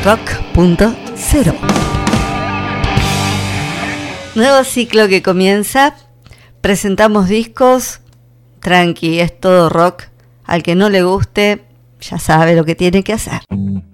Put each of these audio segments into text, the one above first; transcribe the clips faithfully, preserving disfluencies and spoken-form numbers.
rock punto cero. Nuevo ciclo que comienza. Presentamos discos. Tranqui, es todo rock. Al que no le guste, ya sabe lo que tiene que hacer.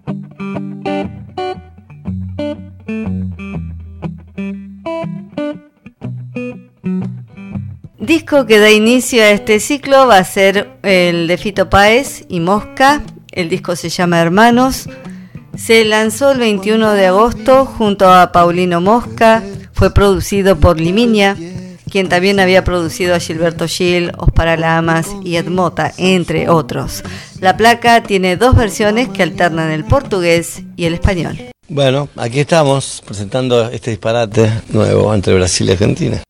Disco que da inicio a este ciclo va a ser el de Fito Páez y Mosca. El disco se llama Hermanos. Se lanzó el veintiuno de agosto junto a Paulino Mosca. Fue producido por Limiña, quien también había producido a Gilberto Gil, Ospar Lamas y Ed Mota, entre otros. La placa tiene dos versiones que alternan el portugués y el español. Bueno, aquí estamos presentando este disparate nuevo entre Brasil y Argentina.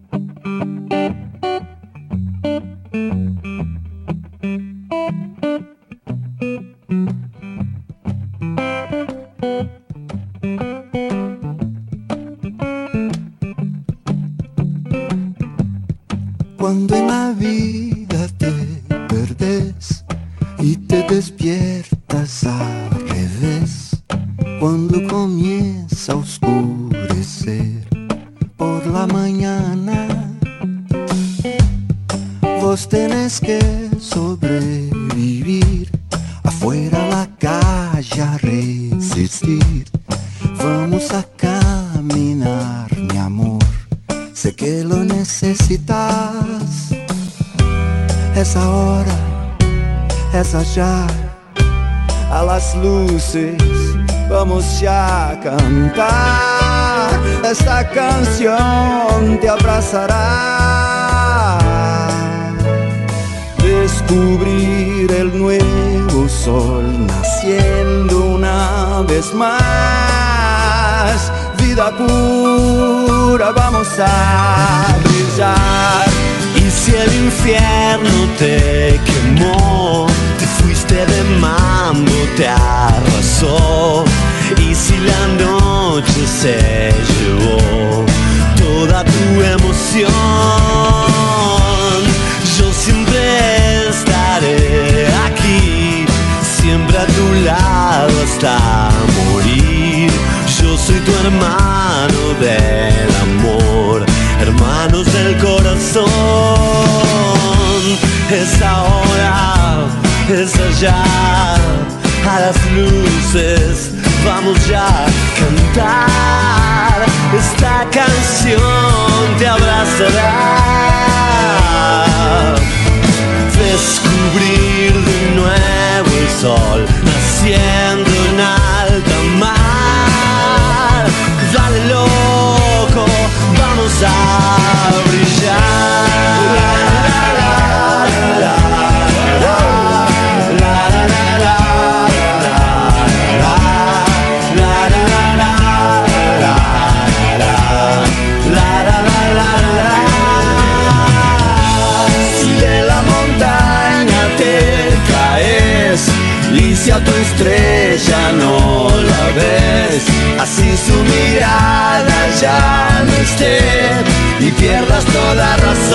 Cuando en la vida te perdes y te despiertas al revés, cuando comienza a oscurecer por la mañana, vos tenés que sobrevivir, afuera la calle a resistir. Vamos a caminar, mi amor, sé que lo necesitas. Essa hora, essa já, a las luces, vamos ya a cantar. Esta canción te abrazará. Descubrir el nuevo sol naciendo una vez más. Vida pura, vamos a brillar. Y si el infierno te quemó, te fuiste de mambo, te arrasó. Y si la noche se llevó toda tu emoción, yo siempre estaré aquí, siempre a tu lado hasta morir. Yo soy tu hermano del amor, hermanos del corazón. Es ahora, es allá, a las luces, vamos ya a cantar. Esta canción te abrazará. Descubrir de nuevo el sol naciendo en alta mar. Dale loco, vamos a brillar. La, la, la, la, la, la, la, la, la, la, la, la. Si de la montaña te caes y si a tu estrella no la ves, así su mirada ya no esté y pierdas toda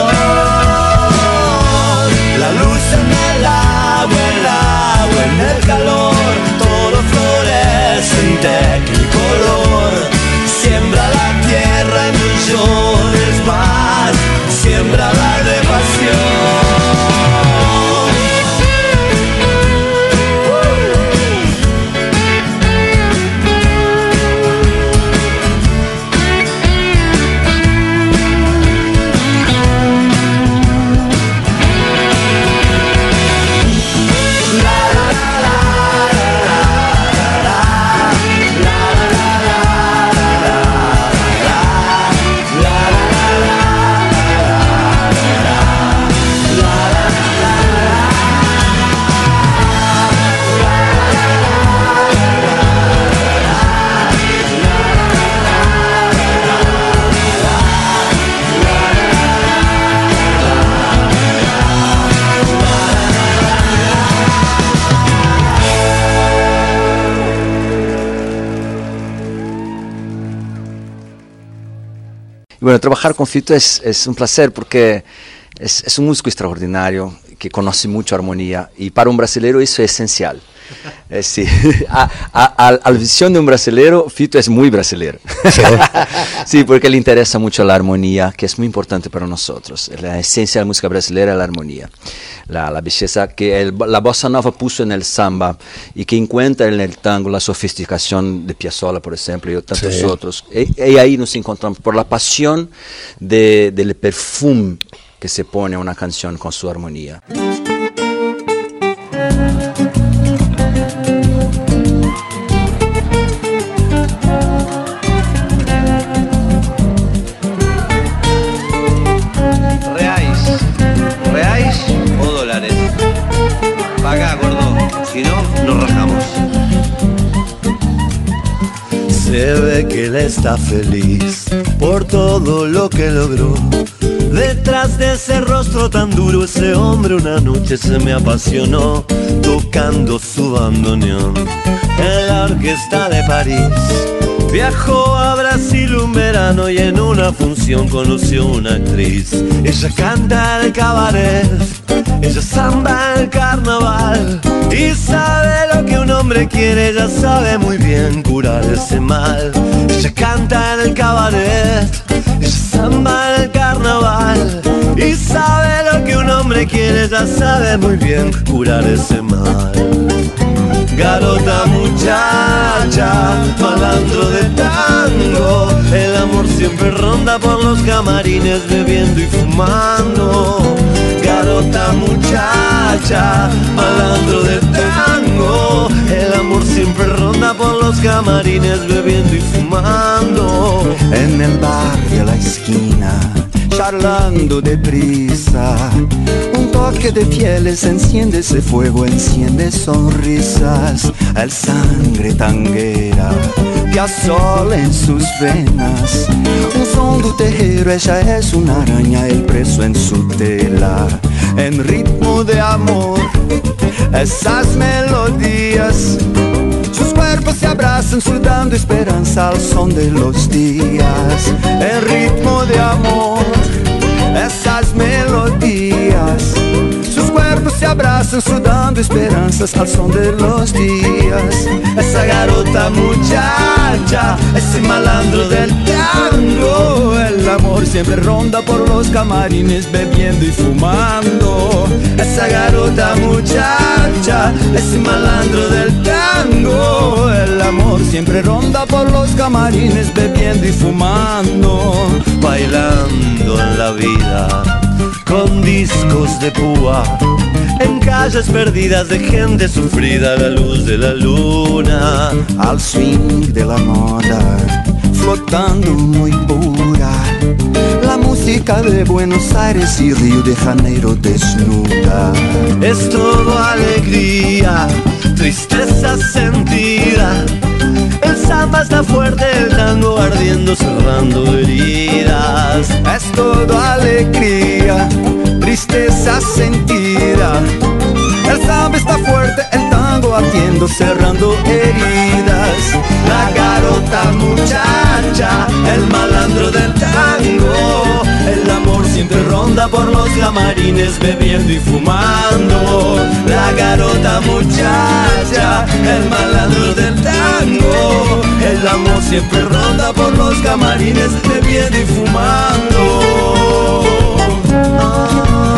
razón. La luz en el agua, el agua en el calor, todo florece en tecnicolor. Siembra la tierra en millones más, siembra la de pasión. Bueno, trabajar con Fito es, es un placer porque es, es un músico extraordinario que conoce mucho armonía, y para un brasileño eso es esencial. Eh, sí. a, a, a, a la visión de un brasileño, Fito es muy brasileño. Sí. Sí, porque le interesa mucho la armonía, que es muy importante para nosotros. La esencia de la música brasileña es la armonía, la, la belleza que el, la bossa nova puso en el samba y que encuentra en el tango la sofisticación de Piazzolla, por ejemplo, y tantos sí. otros. Y, y ahí nos encontramos por la pasión de, del perfume que se pone a una canción con su armonía. Si no, nos rajamos. Se ve que él está feliz por todo lo que logró. Detrás de ese rostro tan duro, ese hombre una noche se me apasionó, tocando su bandoneón en la orquesta de París. Viajó a Brasil un verano y en una función conoció una actriz. Ella canta el cabaret, ella samba el carnaval, y sabe lo que un hombre quiere, ella sabe muy bien curar ese mal. Ella canta en el cabaret, ella samba el carnaval, y sabe lo que un hombre quiere, ella sabe muy bien curar ese mal. Garota muchacha, malandro de tango, el amor siempre ronda por los camarines bebiendo y fumando. Garota muchacha, malandro de tango, el amor siempre ronda por los camarines bebiendo y fumando. En el bar de la esquina, charlando deprisa, un toque de pieles enciende ese fuego, enciende sonrisas, el sangre tanguera Piazzolla en sus venas, un son do terreiro, ella es una araña, el preso en su tela, en ritmo de amor, esas melodías, sus cuerpos se abrazan sudando esperanza al son de los días, en ritmo de amor, esas melodías, sus cuerpos se abrazan sudando esperanzas al son de los días. Esa garota muchacha, ese malandro del tango, el amor siempre ronda por los camarines bebiendo y fumando. Esa garota muchacha, ese malandro del tango, el amor siempre ronda por los camarines bebiendo y fumando. Bailando en la vida con discos de púa, en calles perdidas de gente sufrida a la luz de la luna, al swing de la moda, flotando muy pura, la música de Buenos Aires y Río de Janeiro desnuda. Es todo alegría, tristeza sentida, el samba está fuerte, el tango ardiendo, cerrando heridas. Es todo alegría, tristeza sentida, el samba está fuerte, el tango ardiendo, cerrando heridas. La garota muchacha, el malandro del tango, el amor siempre ronda por los camarines bebiendo y fumando. La garota muchacha, el malandro del tango, el amor siempre ronda por los camarines bebiendo y fumando. Ah.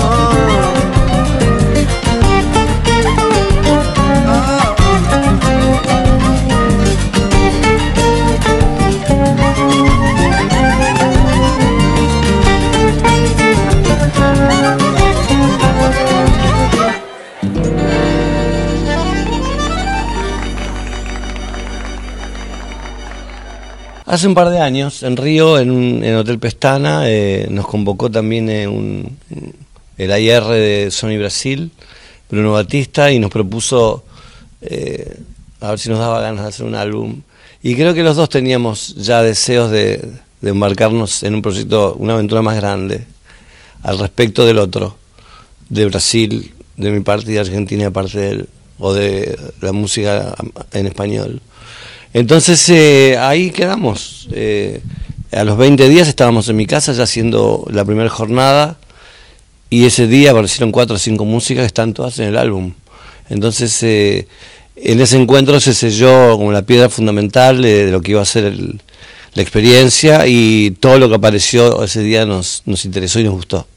Hace un par de años, en Río, en, un, en Hotel Pestana, eh, nos convocó también eh, un, el A I R de Sony Brasil, Bruno Batista, y nos propuso eh, a ver si nos daba ganas de hacer un álbum. Y creo que los dos teníamos ya deseos de, de embarcarnos en un proyecto, una aventura más grande, al respecto del otro, de Brasil, de mi parte, y de Argentina, aparte de él, o de la música en español. Entonces eh, ahí quedamos. Eh, a los veinte días estábamos en mi casa ya haciendo la primera jornada, y ese día aparecieron cuatro o cinco músicas que están todas en el álbum. Entonces, eh, en ese encuentro se selló como la piedra fundamental de, de lo que iba a ser el, la experiencia, y todo lo que apareció ese día nos, nos interesó y nos gustó.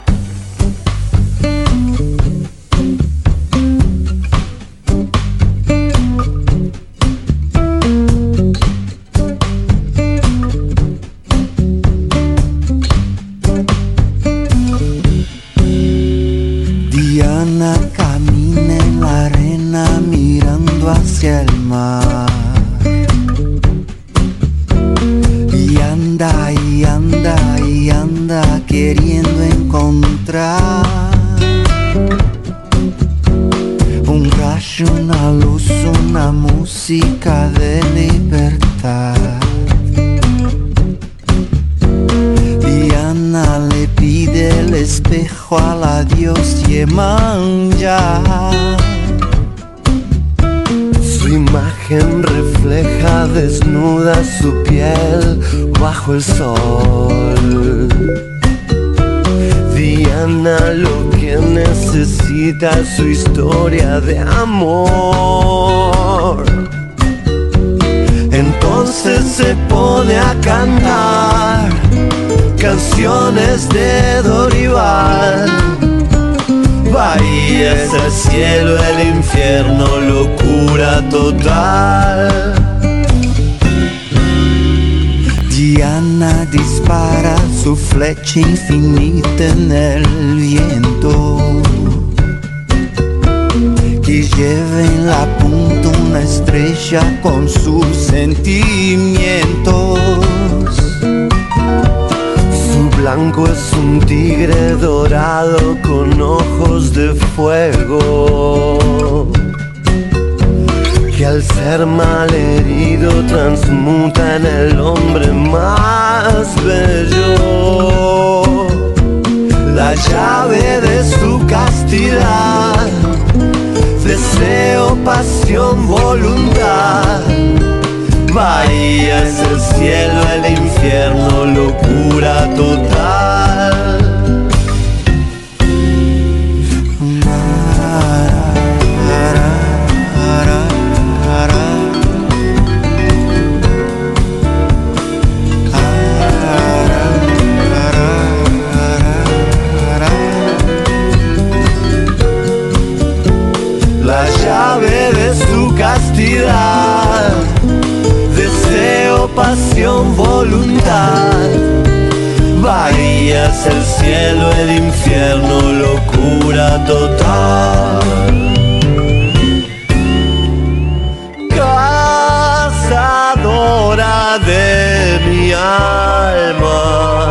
Diana camina en la arena mirando hacia el mar, y anda y anda y anda queriendo encontrar un rayo, una luz, una música de libertad. Diana le pide el espejo a la diosa Yemanja. Su imagen refleja desnuda su piel bajo el sol. Diana lo que necesita es su historia de amor. Entonces se pone a cantar canciones de Dorival. Bahía es el cielo, el infierno, locura total. Diana dispara su flecha infinita en el viento, que lleva en la punta una estrella con sus sentimientos. Blanco es un tigre dorado con ojos de fuego, que al ser malherido transmuta en el hombre más bello. La llave de su castidad, deseo, pasión, voluntad. Bahía es el cielo, el infierno, locura total. La llave de su castidad, deseo, pasión, voluntad. Bahía es el cielo, el infierno, locura total. Cazadora de mi alma,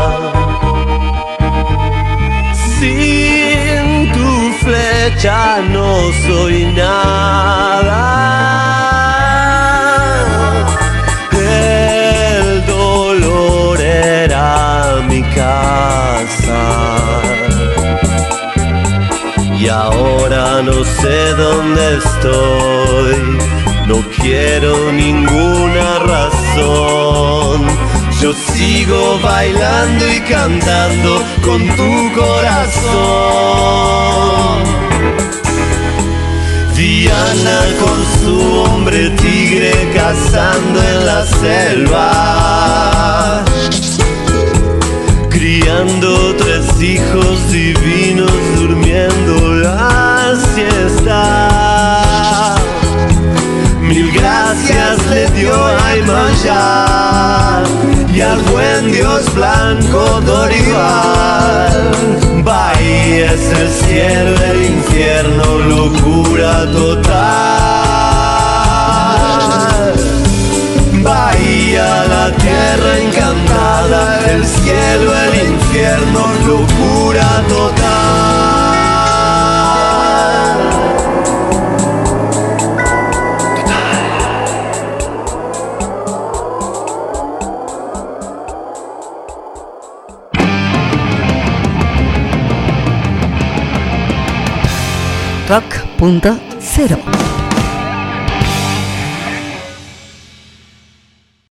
sin tu flecha no soy nada. Y ahora no sé dónde estoy, no quiero ninguna razón. Yo sigo bailando y cantando con tu corazón. Diana con su hombre tigre cazando en la selva, criando tres hijos divinos, durmiendo la siesta. Mil gracias le dio a Iyemaya y al buen Dios blanco Dorival. Bahía es el cielo, el infierno, locura total. Bahía, la tierra encantada, el cielo, el infierno, locura total. Rock punto cero.